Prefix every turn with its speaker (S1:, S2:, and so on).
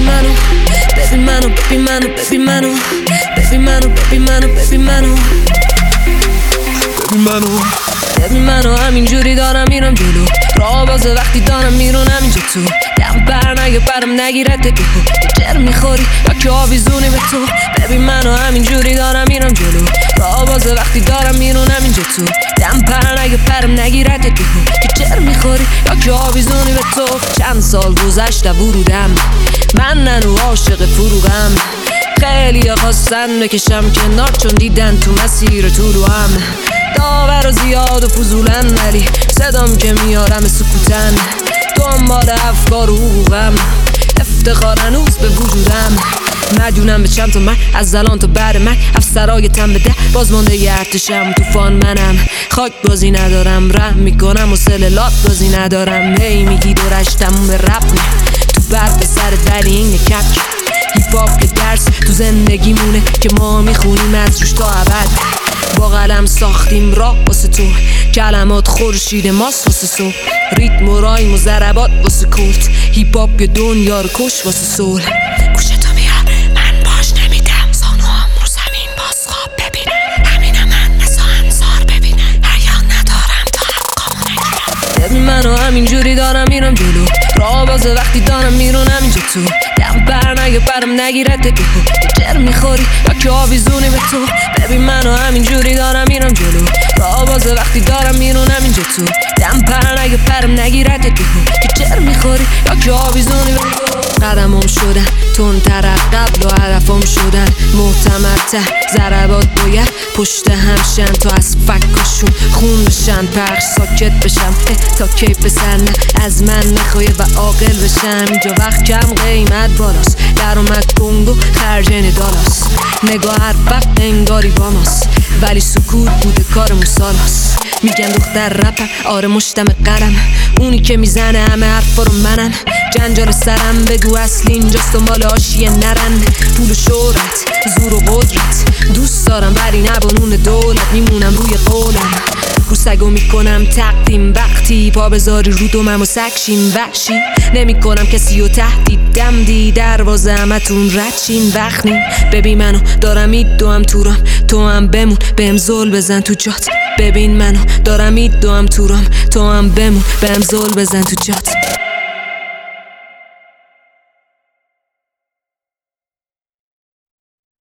S1: منو، ببین منو، ببین منو، ببین منو، ببین منو، ببین منو، ببین منو،
S2: ببین منو،
S1: ببین منو همینجوری دارم میرم جلو. راه بازه وقتی دارم میرونم اینجا تو. دم بر نگه برم نگیرد تو، جر میخوری یا که آویزونی به تو. ببین منو همینجوری دارم میرم جلو. راه بازه وقتی دارم میرونم اینجا تو. دم پر نگه برم نگیرد تو، که جر میخوری یا که آویزونی به تو. چند سال گذشته ورودم، من ننو عاشق فروغم. خیلی خواستن بکشم کنار چون دیدن تو مسیر تو رو هم. داور و زیاد و فضولن ولی صدام که میارم سکوتن. دنبال افکار و حقوقم، افتخار هنوز به وجودم. مدیونم به چند تا من از الان تا بعد من. افسرای تن به ده باز مانده ی ارتشم. توفان منم خاک بازی ندارم، رحم میکنم و سللات بازی ندارم. هی میگی دورش تموم به رپ تو بر به سرت ولی این کک. هیپ هاپ که درس تو زندگی مونه که ما میخونیم از روش تا ابد. با قلم ساختیم راه واسه تو، کلمات خورشید ماست واسه صبح. ریتم و رایم و ضربات واسه کورت. هیپ هاپ یه دنیا رو کش واسه سول. گوشتو بیار من باش نمیدم، زانوام رو زمین باز خواب ببین. همینه من مثل انصار ببین، حیا ندارم تا حقامو نگیرم. ببین منو همینجوری دارم میرم جلو. راه بازه وقتی دارم میرونم اینجا تو. دم بر نگه برم نگیرد تو، جر میخوری یا که آویزونی به تو. ببین منو همینجوری دارم میرم جلو. راه بازه وقتی دارم میرونم اینجا تو. دم پر نگه برم نگیرد تو، که جر میخوری یا که آویزونی به تو. قدمم شدن تندتر از قبل و هدفم شدن محتمل‌تر. ضربات باید پشت همشن تا از فکاشون خون بشن. پخش ساکت بشم تا کیف پسر نه از من نخواهی و عاقل بشم. اینجا وقت کم قیمت بالاست، در اومد کنگو خرجین دالاست. نگاه هر وقت انگاری با ماست ولی سکوت بوده کار موسالاست. میگن دختر رپم آره مشتم قرم، اونی که میزنه همه حرفا رو منم. جنجال سرم بگو اصل اینجاست و مال آشیه نرن. پول و شهرت زور و قدرت دوست دارم ولی نبانون دولت. میمونم روی قولم، رو سگو میکنم تقدیم. وقتی پا بذاری رو دومم و سکشین وحشی نمی کنم کسی و تهدید. دم دی دروازه همتون ردشین وقت نیم. ببین منو دارم میدوام تورام، تو هم بمون بهم زل بزن تو جات. ببین منو دارم میدوام تورام، تو هم بمون بهم زل بزن تو جات.